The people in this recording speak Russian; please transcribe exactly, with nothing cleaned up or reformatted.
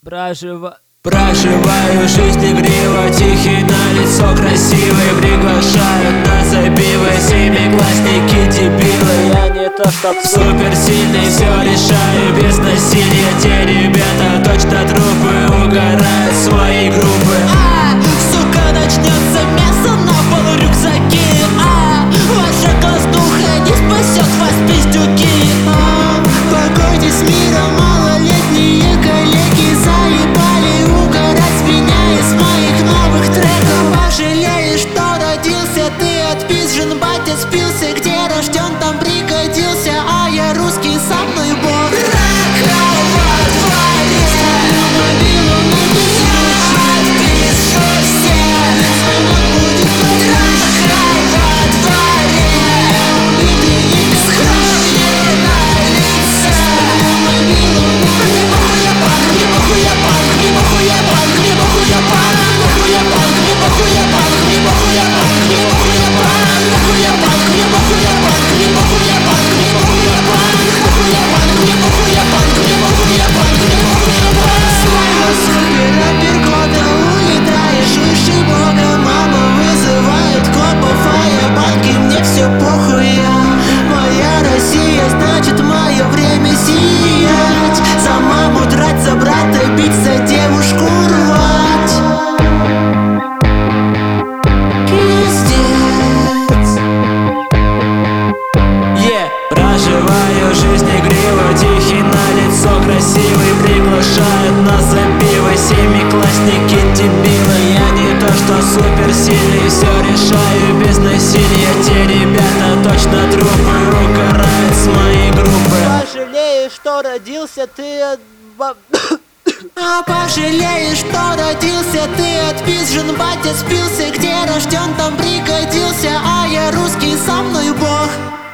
Прожива... Проживаю жизнь игриво, тихий, на лицо красивый. Приглашают на забивы семиклассники дебилы. Я не то чтоб суперсильный, все решаю без насилия. Те ребята точно трупы, угорают свои группы. А, сука, начнется мясо на полу рюкзаки. А, ваша класснуха не спасет вас, пиздюки. А, покойте с миром, малолетние коллеги заебали угорать с меня из моих новых треков. Пожалеешь, что родился, ты отпизжен, батя спился. Где рожден, там пригодился, а я русский, со мной бог. Рака во дворе, ставлю мобилу на беззвучно, пишу всем, звонок будет под рака во дворе. Убитый икс, кровь на лице. Ставлю мобилу на мне похуй я панк, мне похуй я панк, мне похуй я панк, мне похуй я панк, похуй я панк, мне похуй я панк, мне похуй я панк, мне похуй я панк, похуй я панк, мне похуй я панк, мне похуй я панк, мне похуй я панк, похуй я панк, мне похуй я панк, мне похуй я панк, мне похуй я панк. Своего супер-рэпер года улетаешь выше бога. Мама вызывает копов, а я банки, мне все похуй. Моя Россия, значит мое время сиять. За маму драть, за брата бить, за девушку рвать. Пиздец. Yeah. Проживаю жизнь игриво, тихий, на лицо красивый. Приглашают на забивы семиклассники дебилы. Я не то что суперсильный, все решаю без насилия. Те ребята точно трупы, угорают с моей группы. Пожалеешь, что родился, ты от... А пожалеешь, что родился, ты отпизжен, батя спился. Где рожден, там пригодился, а я русский, со мной бог.